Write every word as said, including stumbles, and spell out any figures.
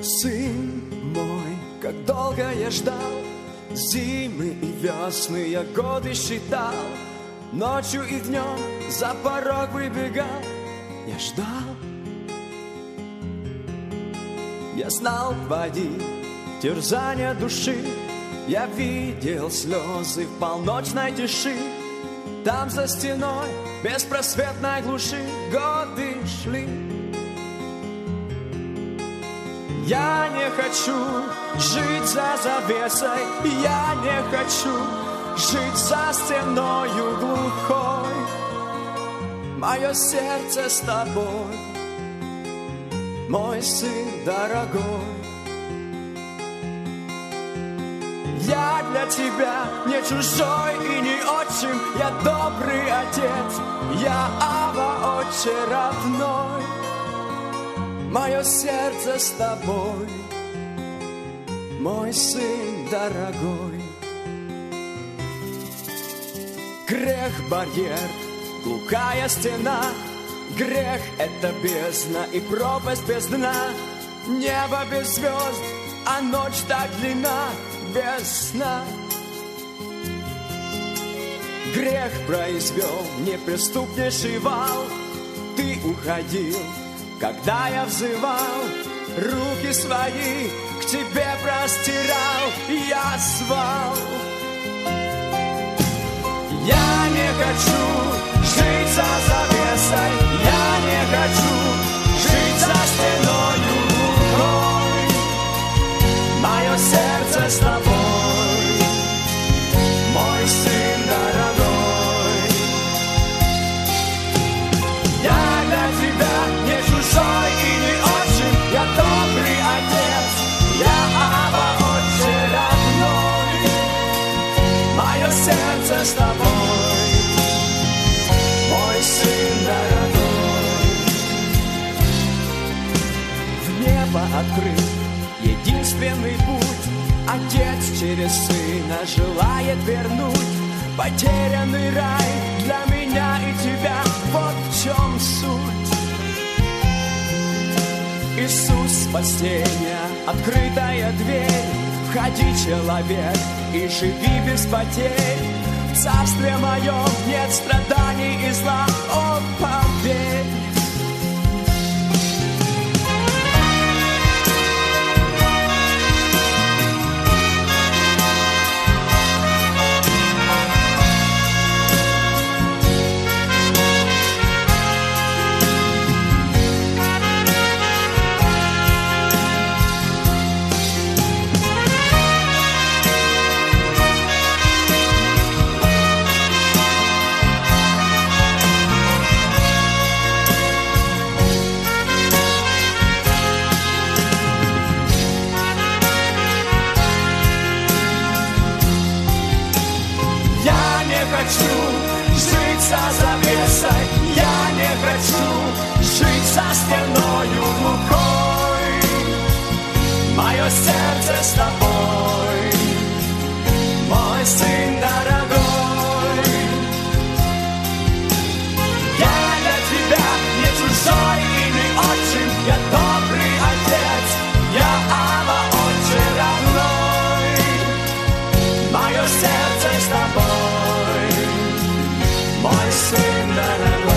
Сын мой, как долго я ждал, зимы и весны я годы считал, ночью и днем за порог выбегал. Я ждал, я знал твои терзания души, я видел слезы в полночной тиши. Там за стеной беспросветной глуши годы шли. Я не хочу жить за завесой, я не хочу жить за стеною глухой. Мое сердце с тобой, мой сын дорогой. Я для тебя не чужой и не отчим, я добрый отец, я Ава, отче родной. Мое сердце с тобой, мой сын дорогой. Грех — барьер, глухая стена, грех — это бездна и пропасть без дна. Небо без звезд, а ночь так длинна, без сна. Грех произвел неприступнейший вал. Ты уходил, когда я взывал, руки свои к тебе простирал, я звал. Я не хочу жить за завесой, я не хочу жить за стеною глухой. Мое сердце с тобой, мой сын дорогой. Я для тебя не чужой и не отчим, я добрый отец, я Ава, отче родной. Мое сердце с тобой, мой сын дорогой. В небо открыт единственный путь, Отец через Сына желает вернуть потерянный рай для меня и тебя. Вот в чем суть. Иисус спасения, открытая дверь. Входи, человек, и живи без потерь. В царстве моем нет страданий и зла, о, поверь. Я не хочу жить за стеною глухой. Мое сердце с тобой, мой сын дорогой. Я для тебя не чужой и не отчим, я добрый отец, я Ава, отче родной. Мое сердце с тобой, мой сын дорогой.